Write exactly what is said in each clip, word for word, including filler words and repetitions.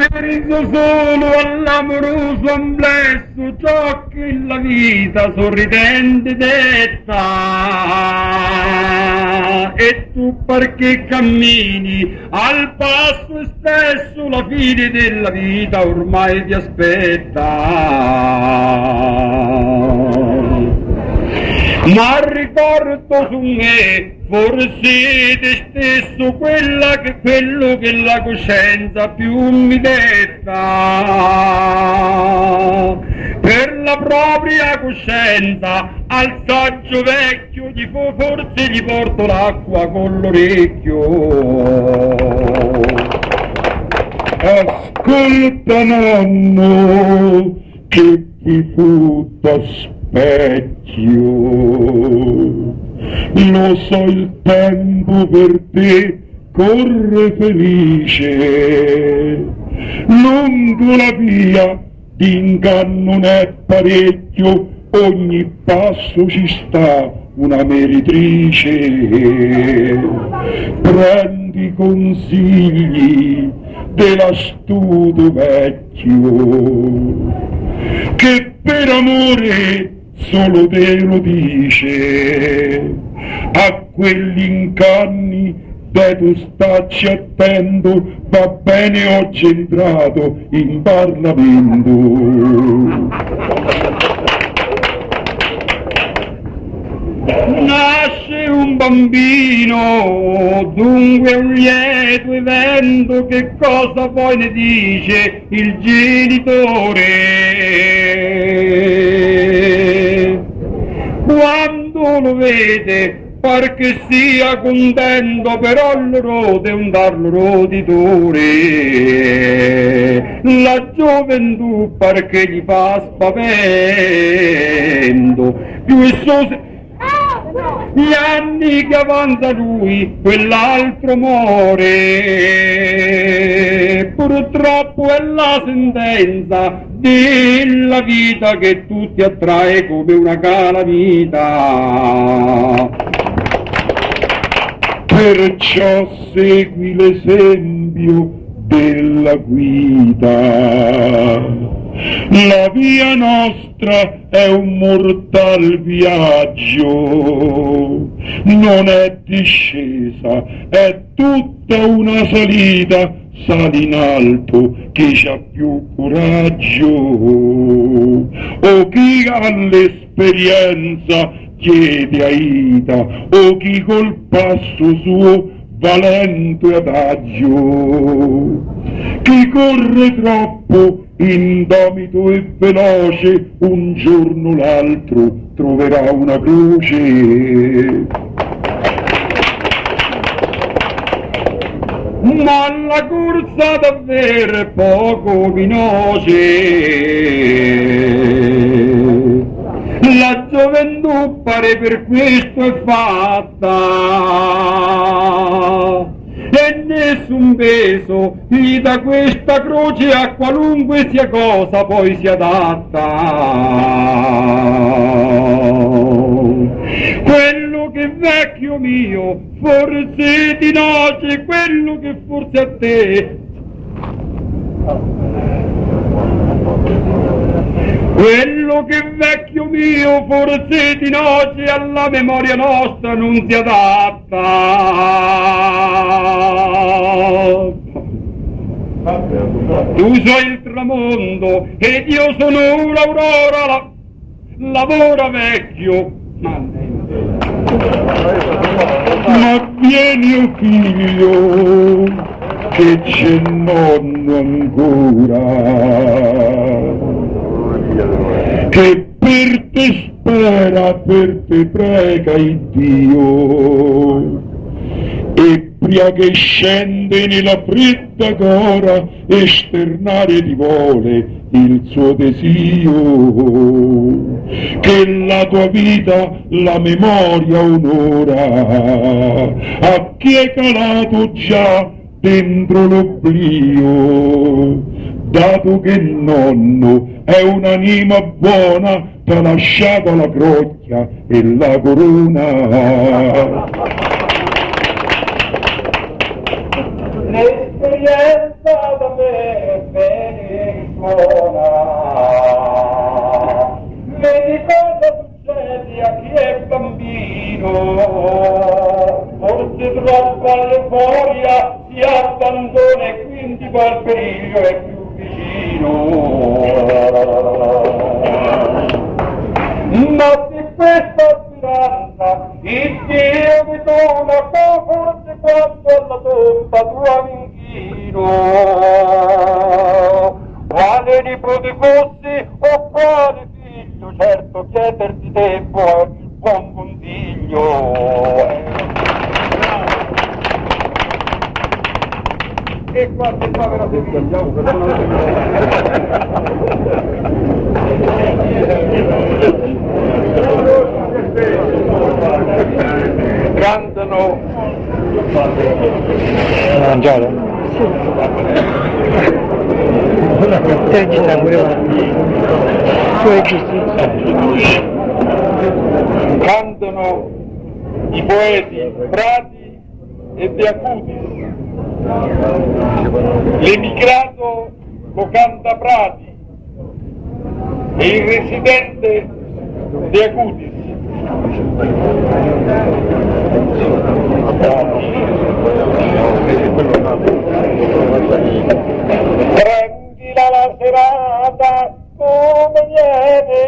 Penso solo all'amoroso amplesso, ciò che la vita sorridente detta. E tu perché cammini al passo e spesso la fine della vita ormai ti aspetta. Ma ricordo su me, forse te stesso, quella che, quello che la coscienza più mi detta. Per la propria coscienza, al saggio vecchio, gli fo, forse gli porto l'acqua con l'orecchio. Ascolta nonno, che ti fu da specchio. Lo so, il tempo per te corre felice, lungo la via d'inganno n'è parecchio, ogni passo ci sta una meritrice. Prendi consigli dell'astuto vecchio, che per amore solo te lo dice. A quegli inganni te tu stacci attento, va bene, oggi è entrato in Parlamento. Nasce un bambino, dunque un lieto evento, che cosa poi ne dice il genitore? Quando lo vede par che sia contento, però loro de un darlo roditore. La gioventù par che gli fa spavento, più esso gli anni che avanza lui, quell'altro muore. Purtroppo è la sentenza della vita che tutti attrae come una calamita. Perciò segui l'esempio della guida. La via nostra è un mortal viaggio, non è discesa, è tutta una salita. Sali in alto chi c'ha più coraggio, o chi ha l'esperienza chiede aita, o chi col passo suo valento e adagio. Chi corre troppo, indomito e veloce, un giorno o l'altro troverà una croce. Ma la corsa davvero è poco veloce, la gioventù pare per questo è fatta, e nessun peso gli da questa croce a qualunque sia cosa poi si adatta. Quello che vecchio mio forse di noce, quello che forse a te, quello che vecchio mio forse di noce alla memoria nostra non si adatta. Tu sei il tramonto ed io sono l'aurora, la... lavora vecchio. Ma vieni, o figlio, che c'è nonno ancora, che per te spera, per te prega il Dio, e prima che scende nella fredda gora esternare ti vuole il suo desio, che la tua vita la memoria onora a chi è calato già dentro l'oblio, dato che il nonno è un'anima buona, t'ha lasciato la crocchia e la corona. l'esperienza da me bene suona. Vedi cosa succede a chi è bambino, forse troppa l'euforia si abbandona e quindi poi il periglio è più vicino. Ma se questa speranza il Dio mi dona, forse quanto alla tomba tua m'inchino, quale nipote fossi o quale figlio, certo chiederti te può il buon consiglio. E quante povera figlia andiamo per cantano mangiare? Sì. Te regista pure tu registi? cantano i poeti Prati e De Acutis. L'emigrato lo canta Prati e il residente De Acutis. Prendila la serata come viene,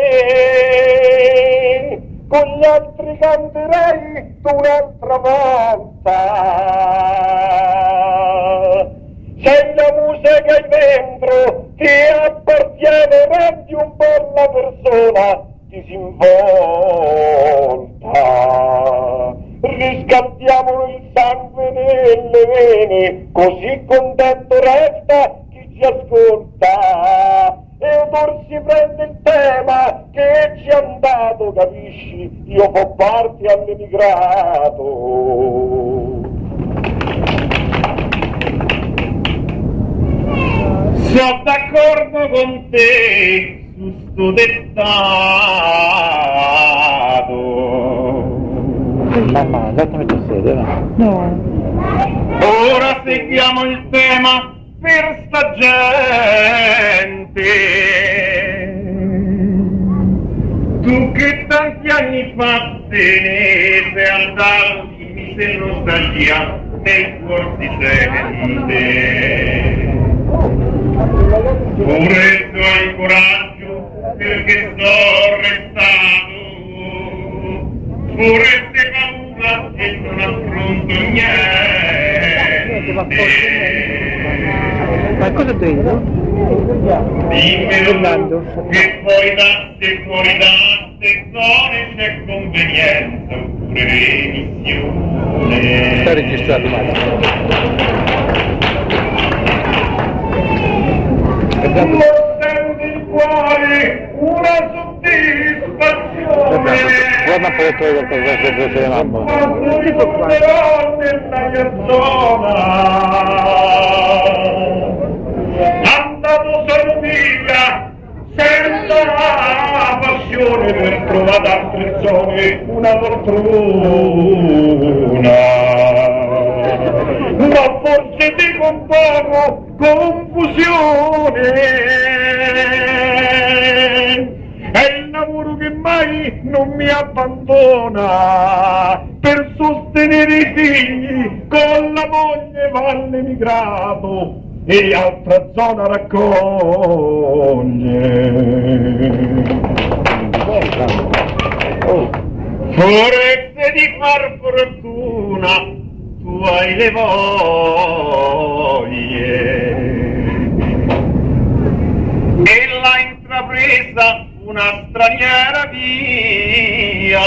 con gli altri canterei tu un'altra volta. Sei la musa che hai dentro, ti appartiene, rendi un po' la persona, ti si involta. Riscaldiamo il sangue nelle vene, così contento resta chi ci ascolta. E ora si prende il tema che ci è andato, capisci? Io fo parte all'emigrato. Sono d'accordo con te su sto dettato. Mamma, esattamente a sede, no? No. Ora seguiamo il tema per sta gente. Tu che tanti anni fa te ne sei andato, dimmi se nostalgia nel cuor ti sente. Pure tu hai coraggio perché sono restato, pure se paura e non affronto niente. Ma cosa prendo? Dimmelo che poi da se fuori da ste zone c'è convenienza oppure remissione. Sta registrato male. Non senti il cuore una soddisfazione. Guarda un po' che trovi qualcosa che prese le mamma. Quando ritornerò nella mia zona, andato solo via senza passione per trovare altre zone una fortuna. Ma forse dico un poco confusione, è il lavoro che mai non mi abbandona, per sostenere i figli con la moglie va all'emigrato e altra zona raccoglie. Forse di far fortuna tu hai le voglie e l'ha intrapresa una straniera via.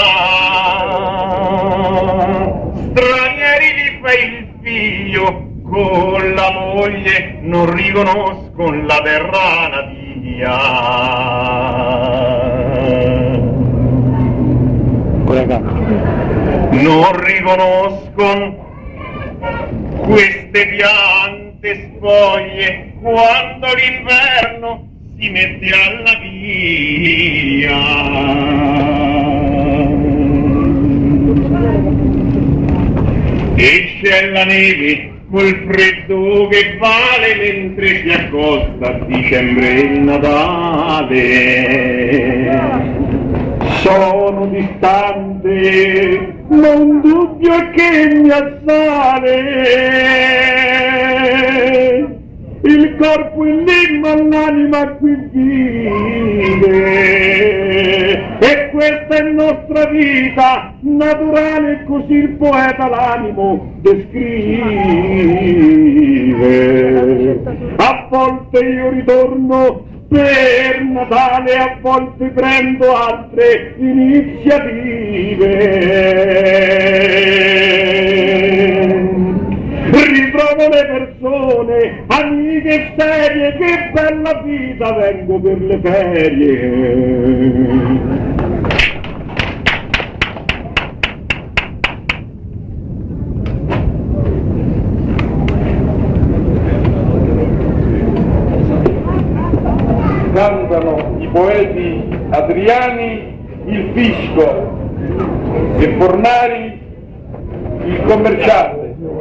Stranieri li fai il figlio, con la moglie non riconoscono la terra natia. Non riconoscono queste piante spoglie quando l'inverno si mette alla via. E c'è la neve col freddo che vale mentre si accosta a dicembre il Natale. Sono distante, non dubbio che mi assale il corpo in limbo all'anima qui vive, e questa è nostra vita naturale, così il poeta l'animo descrive. A volte io ritorno per Natale, a volte prendo altre iniziative. Ritrovo le persone, amiche serie, che bella vita, vengo per le ferie. Cantano i poeti Adriani il fisco e Fornari il commerciante.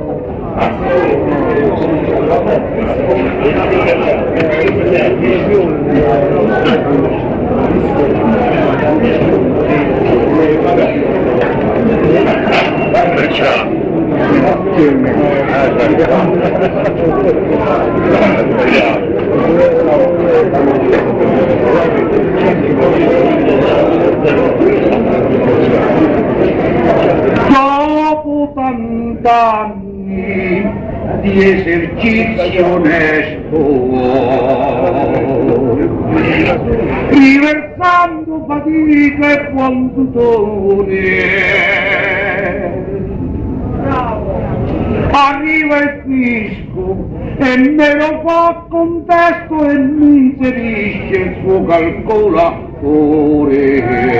Dopo tant'anni di esercizio onesto, riversando fatica e buon tutore, arriva il fisco e me lo fa contesto e mi inserisce il suo calcolatore.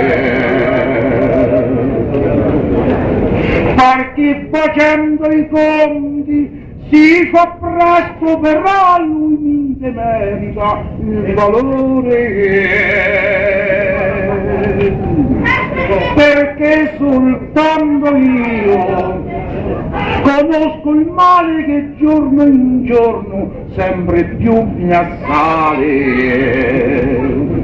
Perché facendo i conti si fa presto, però lui mi demerita il valore, perché soltanto io conosco il male che giorno in giorno sempre più mi assale.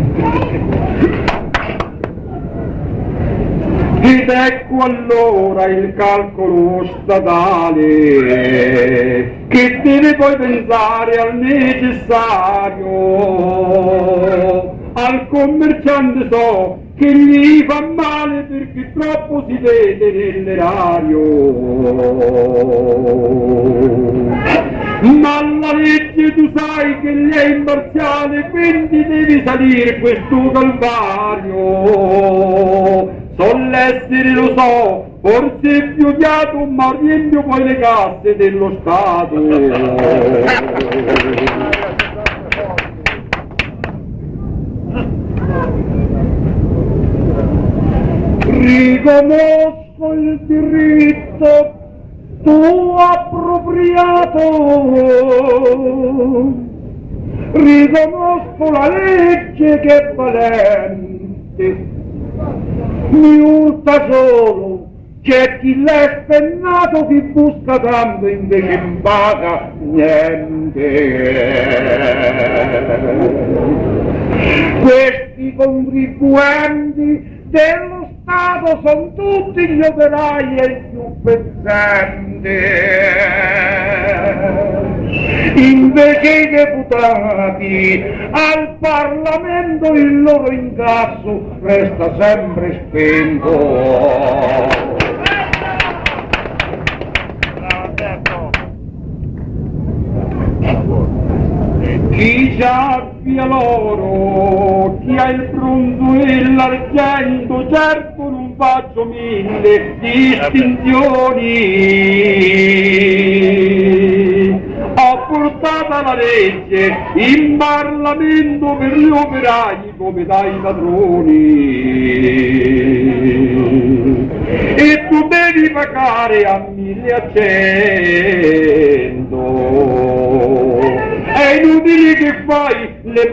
Ed ecco allora il calcolo statale che deve poi pensare al necessario. Al commerciante so che gli fa male perché troppo si vede nell'erario, ma la legge tu sai che lei è imparziale, quindi devi salire questo calvario. Soll'essere lo so, forse è più odiato, ma riempio poi le casse dello Stato. Riconosco il diritto tuo appropriato, riconosco la legge che è valente, mi urta solo c'è chi l'è spennato, chi busca tanto invece in paga niente. Questi contribuenti dello Stato sono tutti gli operai e i più pezzenti, invece i deputati al Parlamento il loro incasso resta sempre spento. Chi sappia l'oro, chi ha il bronzo e l'argento, certo non faccio mille distinzioni. Ho portata la legge in Parlamento per gli operai come dai padroni, e tu devi pagare a mille a cento. È inutile che fai le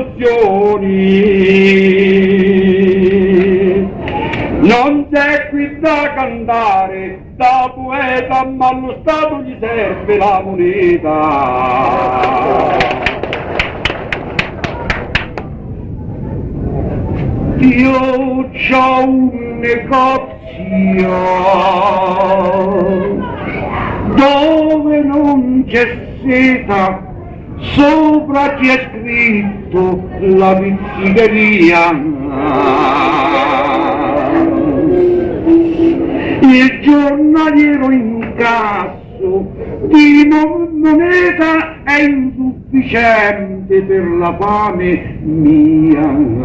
proporzioni, non c'è qui da cantare, da poeta, ma allo Stato gli serve la moneta. Io c'ho un negozio dove non c'è seta, sopra c'è scritto la pizzicheria. Il giornaliero incasso di moneta è insufficiente per la fame mia,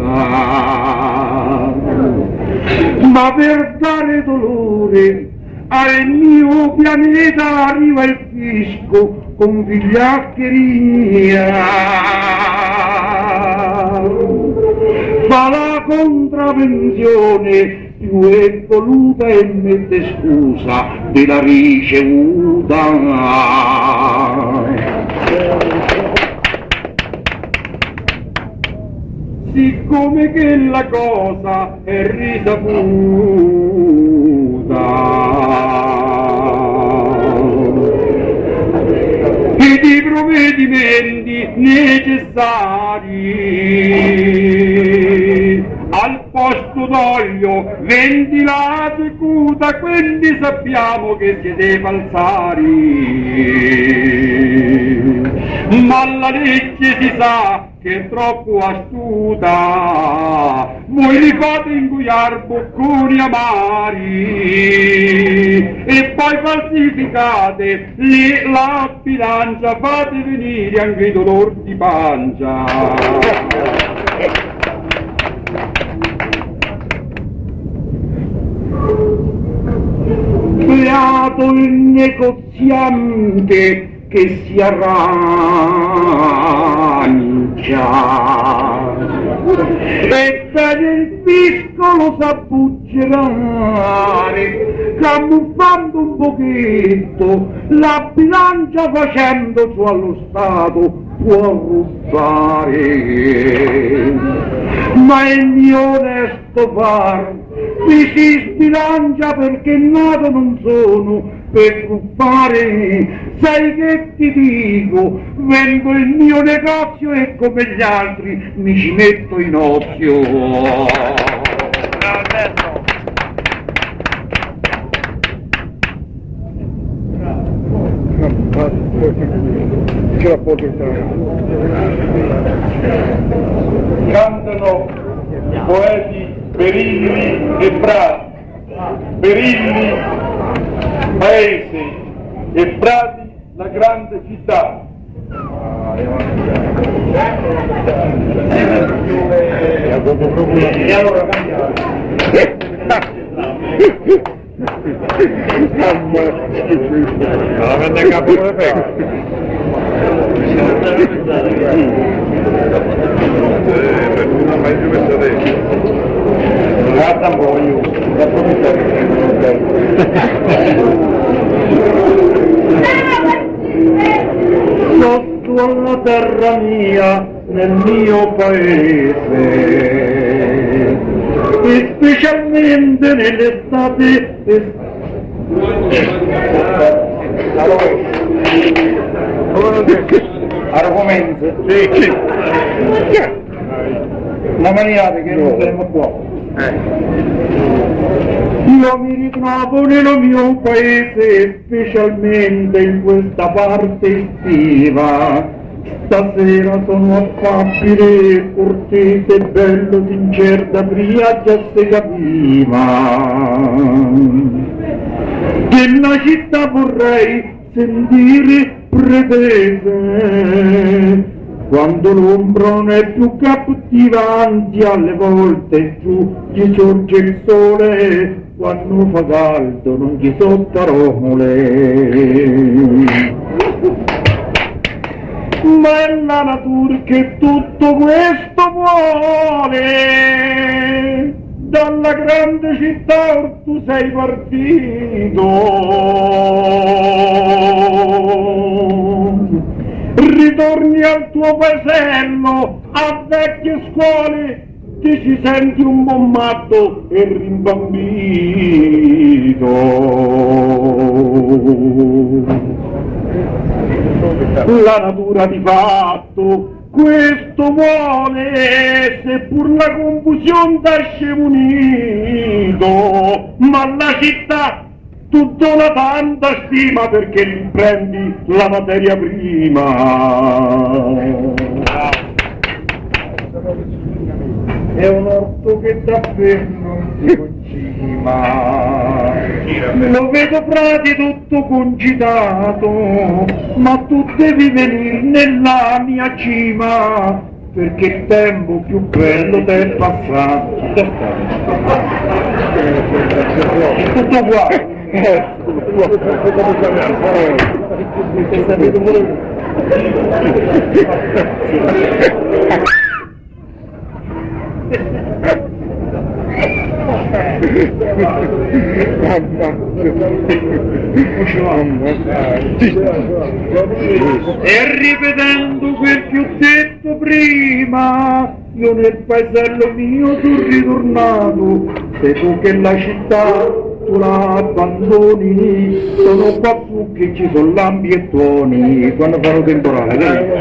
ma per dare dolore al mio pianeta arriva il fisco con vigliaccheria, fa la contravvenzione più evoluta e mette scusa della ricevuta. Siccome che la cosa è risaputa, ed i provvedimenti necessari al posto d'olio ventilato e cuta, quindi sappiamo che siete falsari, ma la legge si sa che è troppo astuta, voi li fate ingoiar bocconi amari e poi falsificate lì la bilancia, fate venire anche i dolori di pancia. Beato il negoziante che si arrangia e bene il fisco lo sa buggerare, camuffando un pochetto la bilancia, facendo su allo Stato può rubare, ma il mio onesto far mi si sbilancia perché nato non sono per truffare. Sai che ti dico, vendo il mio negozio e come gli altri mi ci metto in ozio. Cantano poeti Perilli e Prati, Perilli paese e Prati la grande città. E allora cambiamo. La vende a capo come pega. Non mai più messo dentro. Grazie a voi. Sotto alla terra mia, nel mio paese, e specialmente nell'estate. Argomento? Sì. La maniate che non siamo qua. Io mi ritrovo nel mio paese, specialmente in questa parte estiva. Stasera sono affabile, cortese, bello, sincero, da prima già si capiva. Che la città vorrei sentire pretese, quando l'ombra non è più cattivante, alle volte giù gli sorge il sole, quando fa caldo non gli so parole. Ma è la natura che tutto questo vuole, dalla grande città tu sei partito, ritorni al tuo paesello, a vecchie scuole, ti ci senti un po' matto e rimbambito. La natura di fatto questo vuole, seppur la confusione t'asce unito, ma la città tutta una tanta stima perché riprendi la materia prima. È un orto che davvero non si concima, lo vedo frati tutto concitato, ma tu devi venire nella mia cima, perché il tempo più bello t'è passato. Tutto qua. E ripetendo quel che ho detto prima, io nel paesello mio sono ritornato, sei tu che la città tu la abbandoni, sono qua su che ci sono lampi e tuoni quando fanno temporale.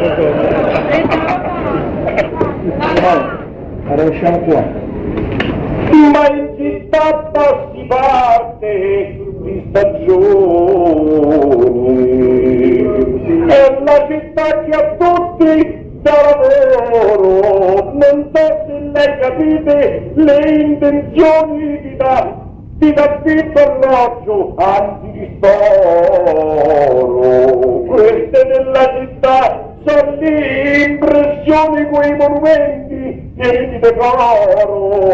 Allora usciamo qua. Ma in città si parte di stagioni, è la città che a tutti dà lavoro, non so se lei capite le intenzioni di da ti dà vitto alloggio, anzi di storo. Queste della città sono le impressioni, quei monumenti pieni di decoro.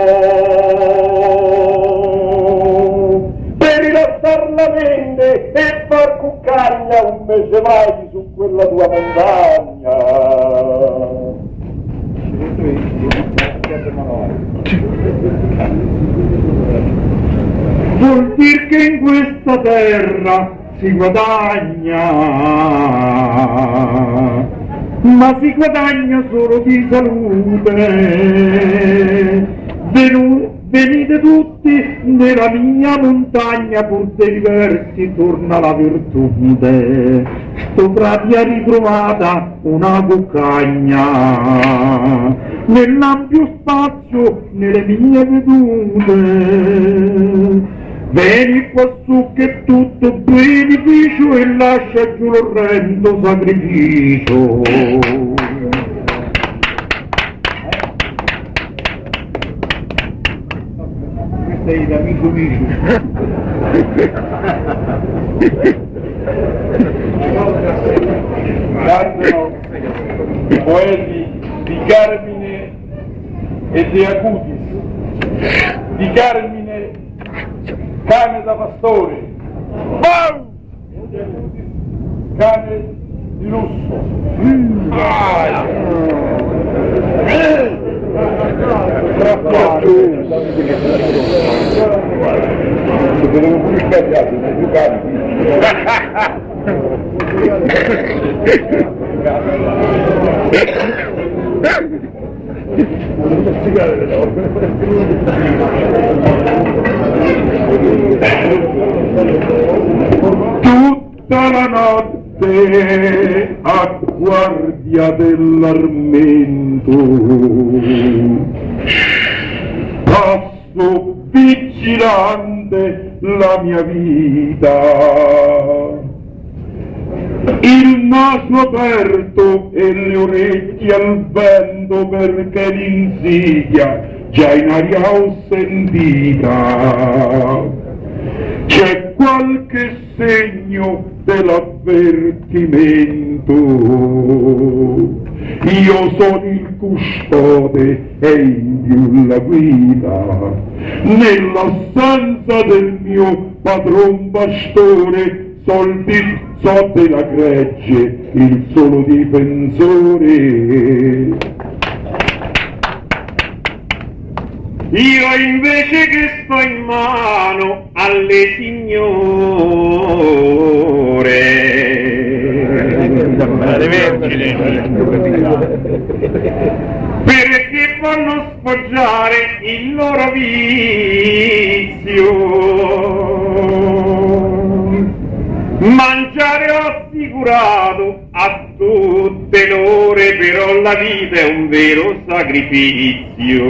Per rilassar la mente e far cuccagna un mese vai su quella tua montagna. Vuol dire che in questa terra si guadagna, ma si guadagna solo di salute. Venu, venite tutti nella mia montagna, pur dei diversi torna la virtute. Sto frati ha ritrovata una cuccagna, nell'ampio spazio, nelle mie vedute. Vieni quassù che tutto beneficio e lascia giù l'orrendo sacrificio. Questo è l'amico mio. Cantano i poeti di Carmine e De Acutis, di Carmine cane da pastore, wow! Cane di lusso. Mm. Ah. Eh. Se vedevo pure il cazziato, non più cani. Tutta la notte a guardia dell'armento passo vigilante la mia vita, il naso aperto e le orecchie al vento, perché l'insidia già in aria ho sentita. C'è qualche segno dell'avvertimento, io sono il custode e in più la guida, nell'assenza del mio padron pastore, soldi so della gregge il solo difensore. Io invece che sto in mano alle signore, le vergini, perché vanno sfoggiare il loro vizio. Mangiare ho assicurato a tutte l'ore, però la vita è un vero sacrificio.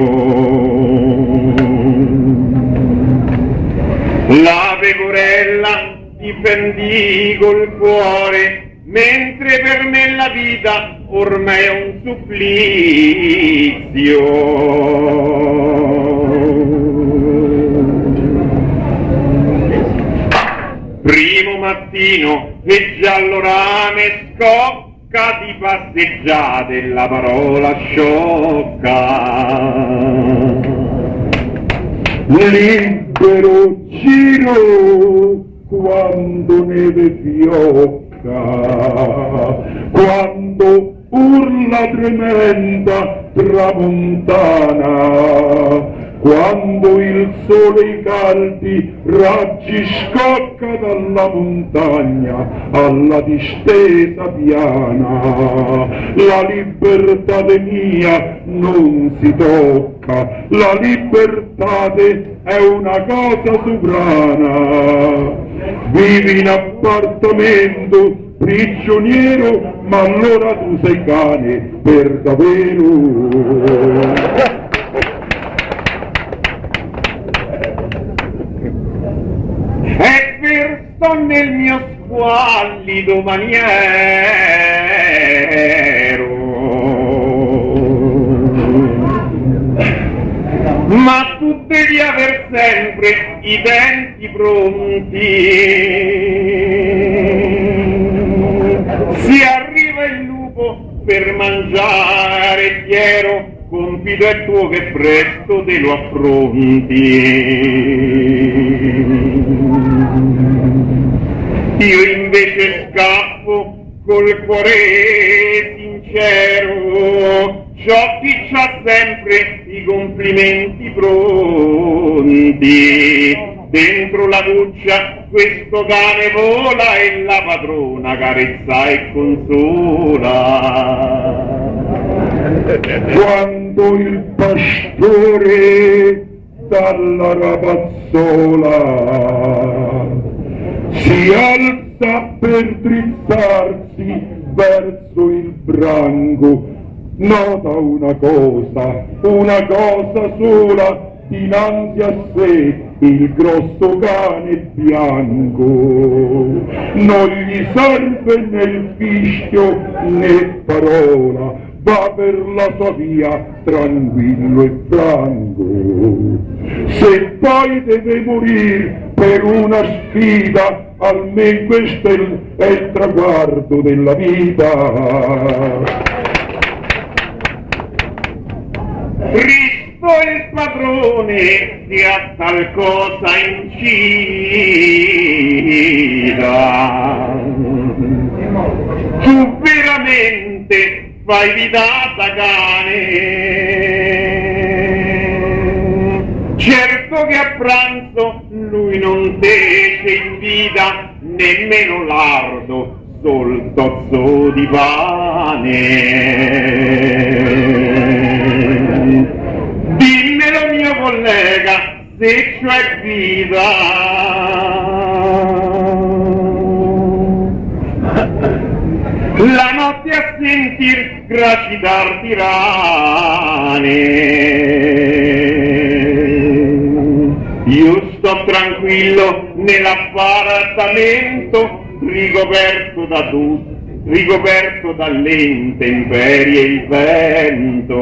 La pecorella difendi col cuore, mentre per me la vita ormai è un supplizio. Primo mattino e già l'orame scocca di passeggiate la parola sciocca. Libero giro quando neve fiocca, quando urla tremenda tramontana, quando il sole i caldi raggi scocca dalla montagna alla distesa piana. La libertà mia non si tocca, la libertà è una cosa sovrana. Vivi in appartamento prigioniero, ma allora tu sei cane per davvero. E per sto nel mio squallido maniero, ma tu devi aver sempre i denti pronti. Se arriva il lupo per mangiare fiero, compito è tuo che presto te lo affronti. Io invece scappo col cuore sincero, ciò chi c'ha sempre i complimenti pronti. Dentro la cuccia questo cane vola e la padrona carezza e consola. Quando il pastore dalla rapazzola si alza per drizzarsi verso il branco, nota una cosa, una cosa sola, dinanzi a sé il grosso cane bianco. Non gli serve né il fischio né parola, va per la sua via tranquillo e franco. Se poi deve morire per una sfida, almeno questo è il, è il traguardo della vita. Cristo il padrone che a tal cosa incida. Tu veramente fai vita da cane. Certo che a pranzo lui non fece in vita nemmeno lardo, sol tozzo di pane. Dimmelo mio collega, se c'è vita. La notte a sentir gracitar di rane. Io sto tranquillo nell'appartamento, ricoperto da tutto, ricoperto dall'ente imperie il vento.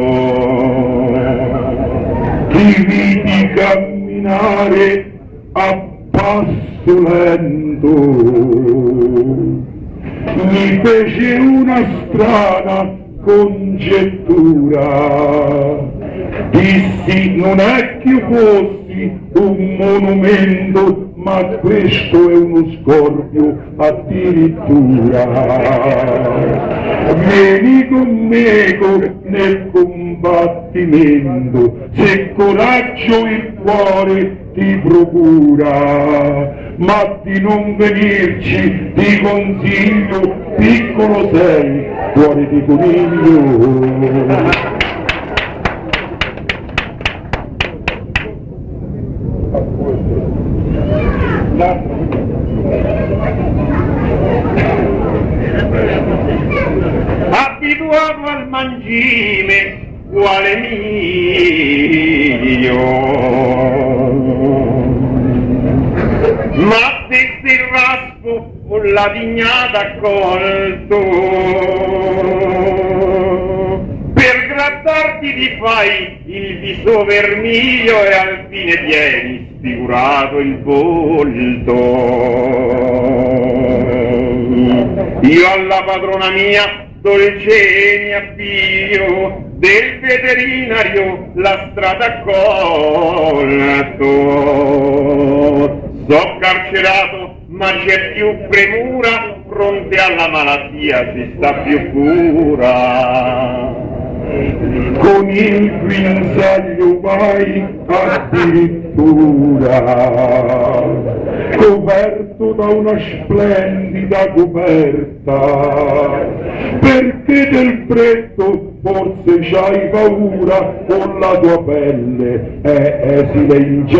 Ti vidi camminare a passo lento, mi fece una strana congettura. Dissi, non è che io fossi un monumento, ma questo è uno scorpio addirittura. Vieni con me nel combattimento, se coraggio il cuore ti procura, ma di non venirci ti consiglio, piccolo sei, cuore di coniglio. Abituato al mangime quale mio, ma stesse il raspo o la dignata colto, per grattarti ti fai il viso vermiglio e al fine tieni sfigurato il volto. Io alla padrona mia dolce mi appiglio, del veterinario la strada colto. So carcerato, ma c'è più premura, fronte alla malattia si sta più cura. Con il guinzaglio vai addirittura, coperto da una splendida coperta, perché del freddo forse c'hai paura, con la tua pelle è esile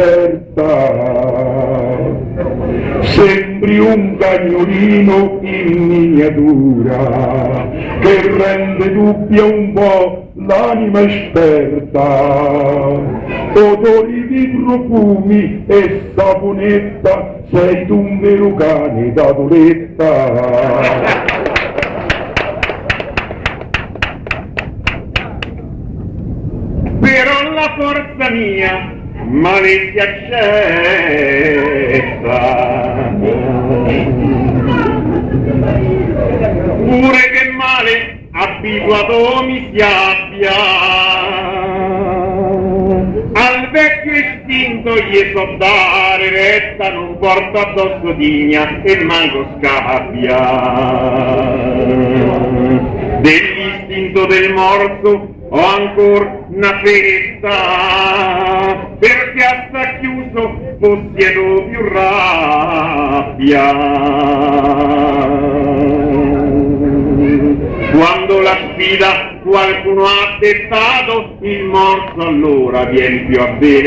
incerta. Sembri un cagnolino in miniatura, che rende dubbia un po' l'anima esperta. Odori di profumi e saponetta, sei tu un vero cane da doletta. Però la forza mia male si accetta, pure che male abituato mi si abbia, al vecchio istinto gli so dare retta, non porto addosso digna e manco scappia. Dell'istinto del morto ho ancora una fetta, perché a sta chiuso possiedo più rabbia. Quando la sfida qualcuno ha dettato, il morto allora viene più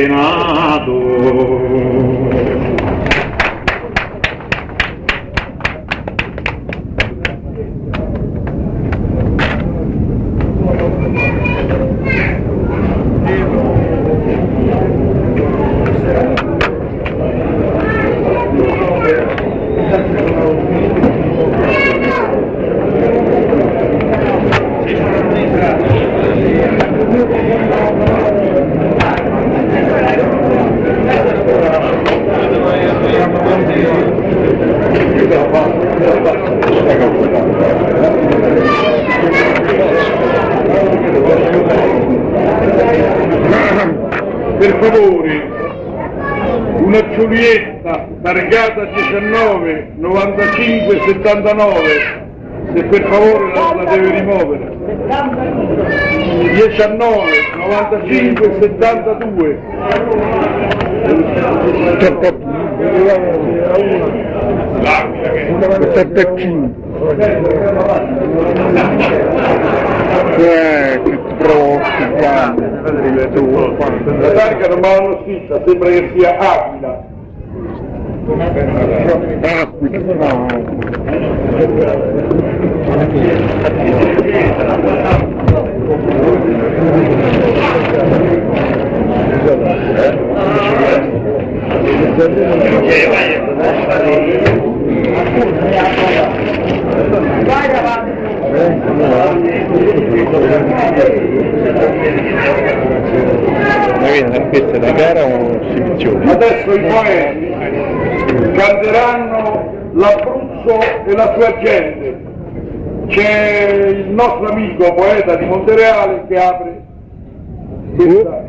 avvelenato. Per favore, una Giulietta targata diciannove novantacinque settantanove, se per favore la, la deve rimuovere. diciannove novantacinque settantadue. settantacinque. Eh, che preoccupante. La targa non me l'hanno scritta, sembra che sia Aquila. Aquila, la gara o esibizione? Adesso i poeti canteranno l'Abruzzo e la sua gente. C'è il nostro amico poeta di Montereale che apre questa.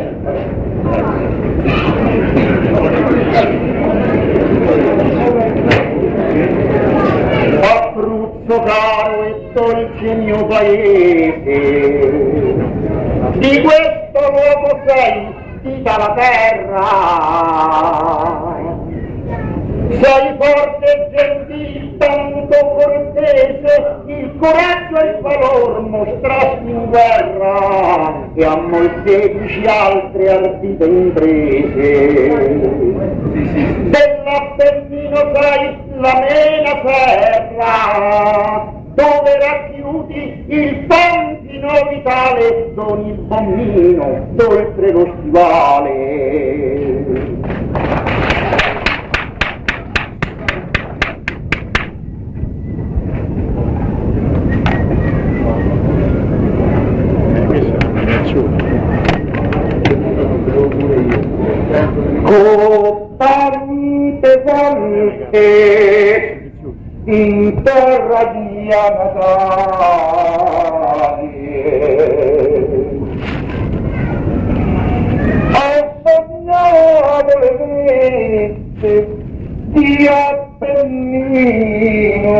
Abruzzo caro e dolce mio paese, di questo luogo sei tutta la terra, Sei forte e gentil, tanto cortese, il coraggio e il valor mostrasti in guerra e a molteplici altre ardite imprese. Dell'Appennino sai l'amena serra, dove racchiudi il fontino vitale d'ogni bambino d'oltre lo stivale. Con tante volte in terra di Natale ho sognato le vette di Appennino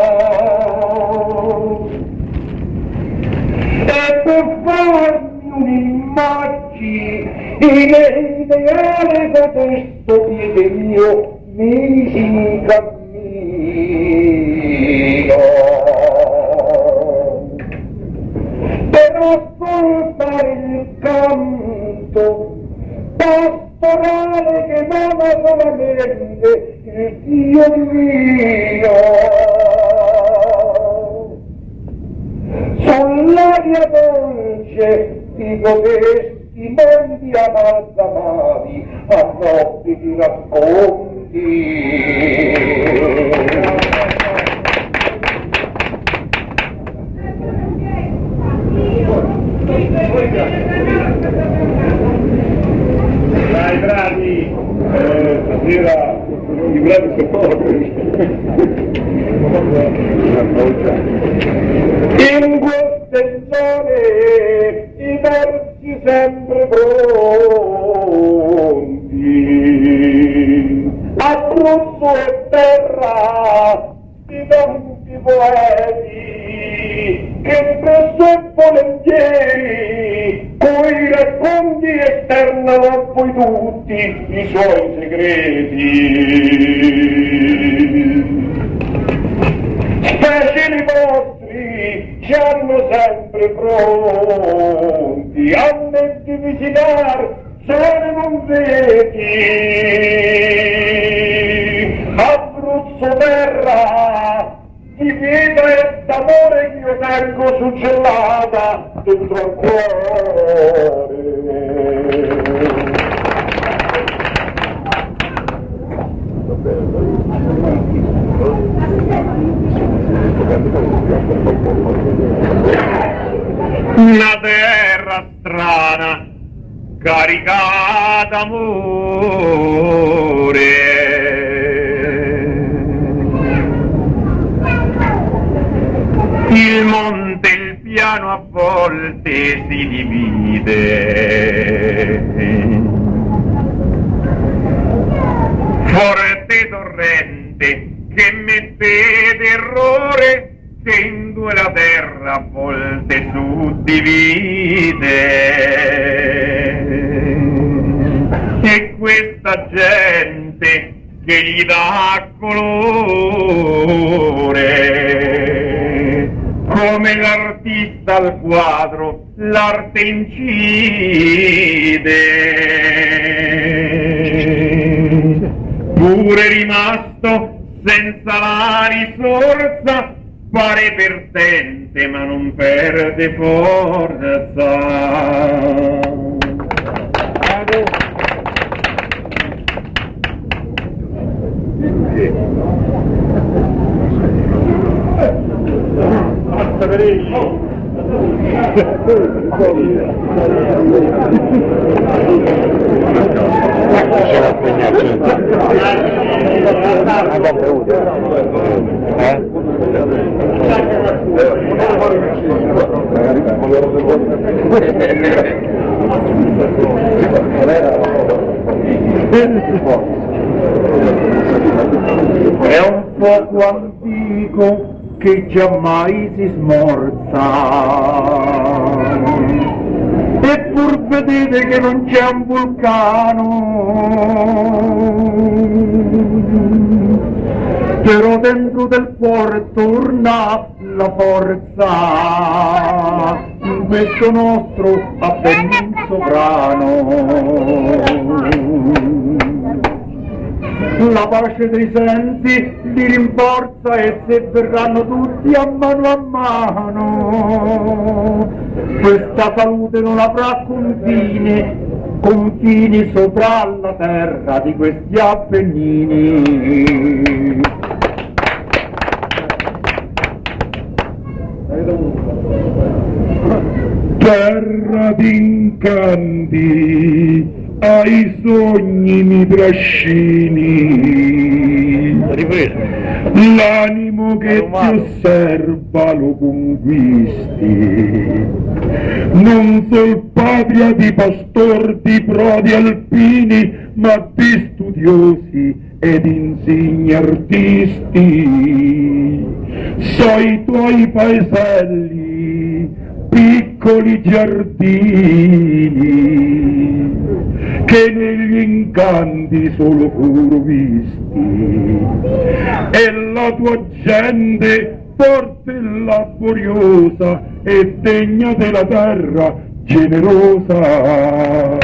e per farmi un'immagine ideale da questo piede mio misi in cammino per ascoltare il canto pastorale che dava solamente il Dio mio sull'aria dolce di questi mondi amalgamati a notti di racconti. Dai bravi, eh, stasera i bravi sono pochi. In queste zone i versi sempre pronti, Abruzzo e terra di tanti poeti che spesso e volentieri coi racconti esternano a voi tutti i suoi segreti. Specie vostri ci hanno sempre pronti a me di visitare sole non vedi. Abruzzo terra di vita e d'amore che io tengo suggellata dentro al cuore. Una terra strana, carica d'amore, il monte e il piano a volte si divide, forte torrente che mette d'errore, che in due la terra a volte suddivide. E questa gente che gli dà colore, come l'artista al quadro l'arte incide, pure rimasto senza la risorsa pare perdente ma non perde forza. È un fuoco antico che giammai si smorza, eppur vedete che non c'è un vulcano però dentro del cuore torna la forza, in questo nostro Appennin sovrano. La pace dei sensi li rinforza e se verranno tutti a mano a mano, questa salute non avrà confine, confini sopra la terra di questi Appennini. Terra d'incanti, ai sogni mi trascini, l'animo che ti osserva lo conquisti, non sol patria di pastor di prodi alpini, ma di studiosi ed insigni artisti. So i tuoi paeselli, piccoli giardini, che negli incanti solo puro visti, e la tua gente forte e laboriosa e degna della terra generosa.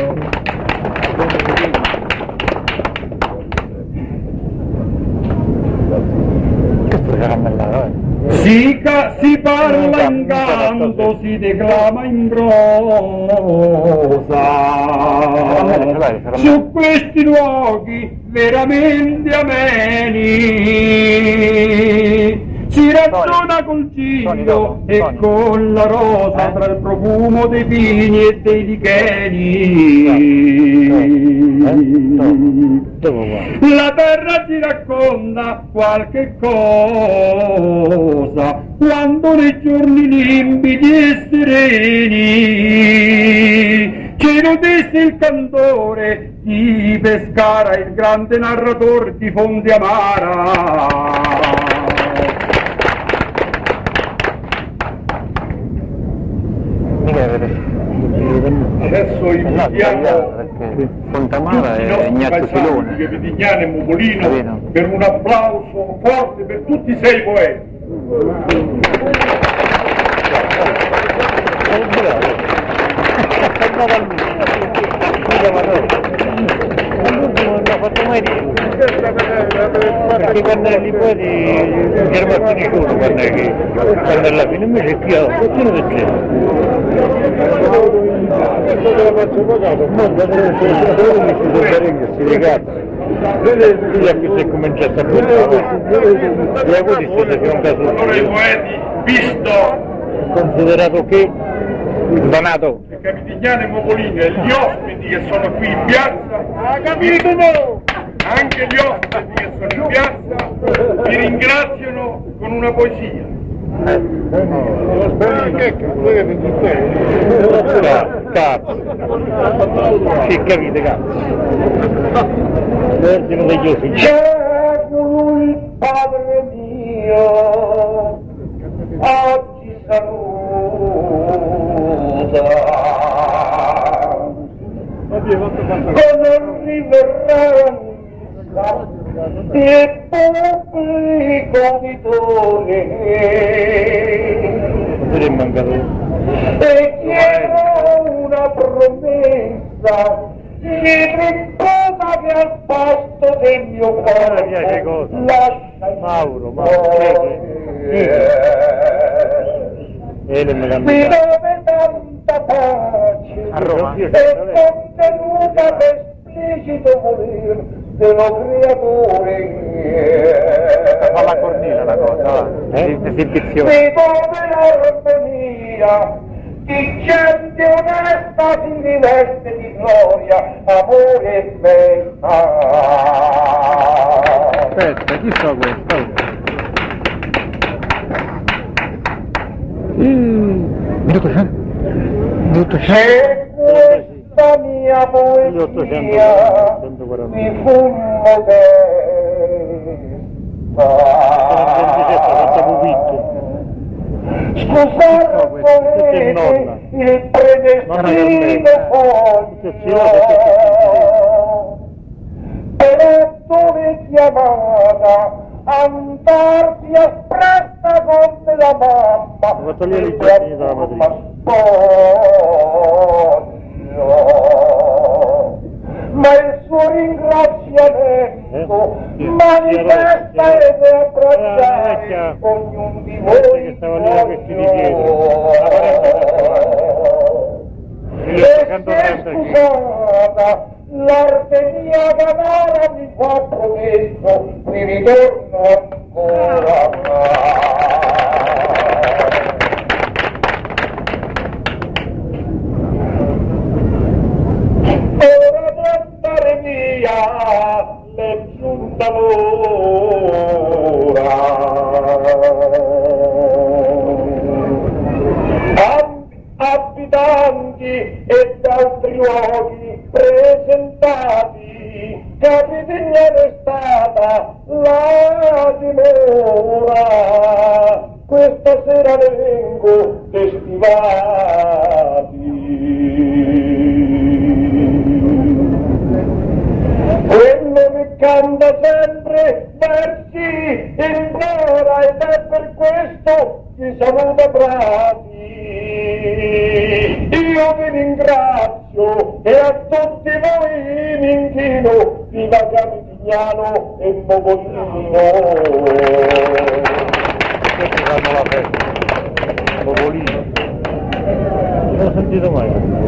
Si, ca- si parla in canto, si declama in prosa, su questi luoghi veramente ameni, si ragiona col ciglio e con la rosa, tra il profumo dei pini e dei licheni. La terra ci racconta qualche cosa, quando nei giorni limpidi e sereni ci rodesse il cantore di Pescara, il grande narratore di Fonte Amara. Adesso invitiamo Fontamara e Ignazio Filone di Vidignano e Mupolino per un applauso forte per tutti i sei poeti. perché quando li poeti era partito solo quando è che quando alla fine invece qui ho tutto perché non da si è cominciato a pensare e così è un caso I poeti visto considerato che Donato il Capitignano e Mopolino e gli ospiti che sono qui in piazza, anche gli ospiti che sono in piazza vi ringraziano con una poesia. Cazzo, che capite cazzo? L'ordine degli ospiti. C'è colui Padre mio, oggi saluta, con riverenza e pubblico uditore, è mancato. e chiedo una promessa di riposa che al posto del mio corpo lascia Mauro, Mauro, e le mi dove tanta pace a Roma e contenuta l'esplicito voler dello creatore. fa la cornina la cosa, va, eh? Esibizione. Mi dove l'armonia di gente onesta si riveste di gloria, amore e bellezza. Aspetta, chi so questo? Minuto cento? Minuto E questa mia poesia mi fu modesta. Scusate volete il predestino foglio, però dove ti amata, andarti espressa con la mamma, ma togliere i giardini dalla madrina. Ma il suo ringraziamento eh? manifesta ed è abbracciare ognuno di voi che stava lì a questi di dietro. E se scusata l'arte mia canara mi fa promesso mi ritorno ancora. Ora d'andare via l'è giunta l'ora, Am- abitanti e d'altri luoghi presentati, capitania è stata la dimora, questa sera ne vengo testivati. Quello che canta sempre versi implora ed è per questo vi saluta bravi. Io vi ringrazio e a tutti voi mi inchino, viva Camigliano e Mopolino. Questi fanno la festa, Mopolino. Non ho sentito mai.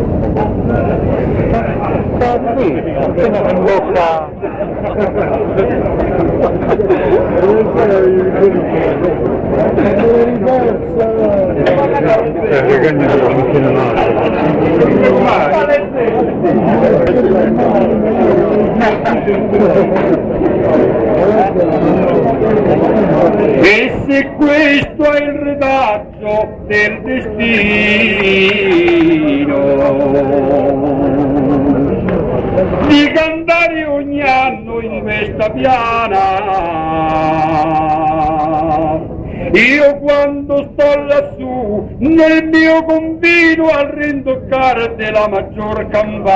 Sta qui, appena in bocca. E se questo è il retaggio del destino di cantare ogni anno in questa piana, io quando sto lassù nel mio convino al rintoccare della maggior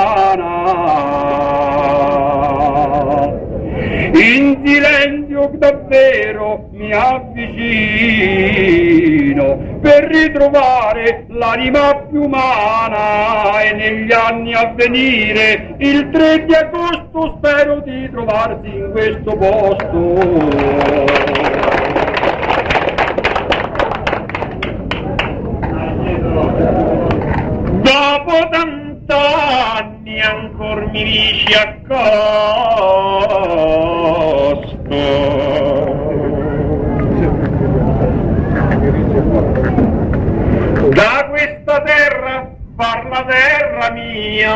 campana, in silenzio davvero mi avvicino per ritrovare l'anima più umana, e negli anni a venire il tre di agosto spero di trovarsi in questo posto. Dopo tant'anni ancor mi riesci accosto, da questa terra far la terra mia,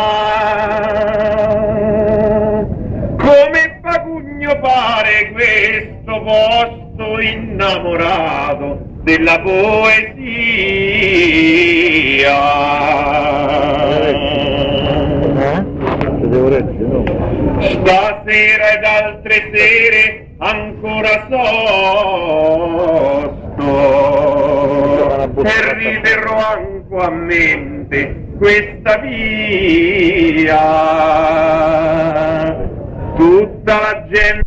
come Pagugno pare questo posto innamorato della poesia. Stasera ed altre sere ancora sosto e riterrò anco a mente questa via, tutta la gente